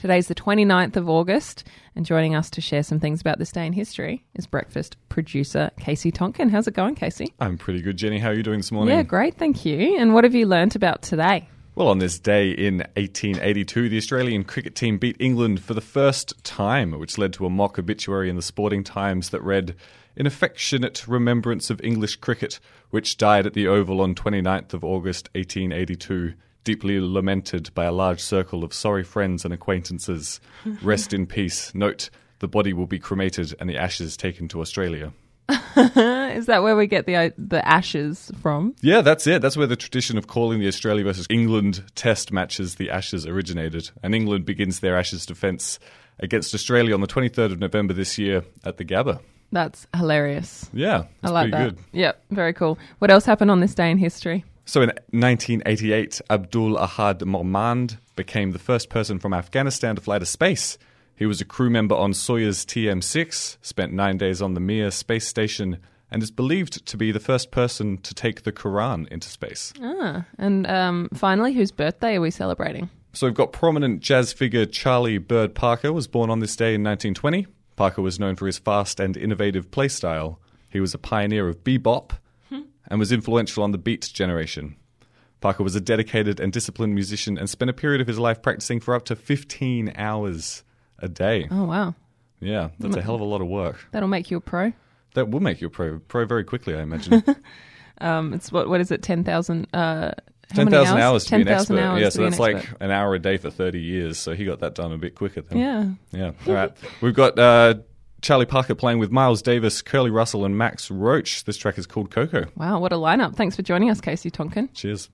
Today's the 29th of August, and joining us to share some things about this day in history is breakfast producer Casey Tonkin. How's it going, Casey? I'm pretty good, Jenny. How are you doing this morning? Yeah, great, thank you. And what have you learnt about today? Well, on this day in 1882, the Australian cricket team beat England for the first time, which led to a mock obituary in the Sporting Times that read, "In affectionate remembrance of English cricket, which died at the Oval on 29th of August 1882, deeply lamented by a large circle of sorry friends and acquaintances. Rest in peace. Note, the body will be cremated and the ashes taken to Australia." Is that where we get the ashes from? Yeah, that's it. That's where the tradition of calling the Australia versus England test matches the Ashes originated. And England begins their Ashes defence against Australia on the 23rd of November this year at the Gabba. That's hilarious. Yeah, I like pretty that. good. Yep, very cool. What else happened on this day in history? So in 1988, Abdul Ahad Mohmand became the first person from Afghanistan to fly to space. He was a crew member on Soyuz TM-6, spent 9 days on the Mir space station, and is believed to be the first person to take the Quran into space. And finally, whose birthday are we celebrating? So we've got prominent jazz figure Charlie Bird Parker was born on this day in 1920. Parker was known for his fast and innovative playstyle. He was a pioneer of bebop and was influential on the Beat generation. Parker was a dedicated and disciplined musician and spent a period of his life practicing for up to 15 hours a day. Oh, wow. Yeah, that's a hell of a lot of work. That'll make you a pro. That will make you a pro very quickly, I imagine. It's what is it, 10,000 10,000 hours to be an expert. Hours Yeah, to so be that's an like expert. an hour a day for 30 years. So he got that done a bit quicker then. Yeah. Yeah. All right. We've got Charlie Parker playing with Miles Davis, Curly Russell, and Max Roach. This track is called Coco. Wow, what a lineup. Thanks for joining us, Casey Tonkin. Cheers.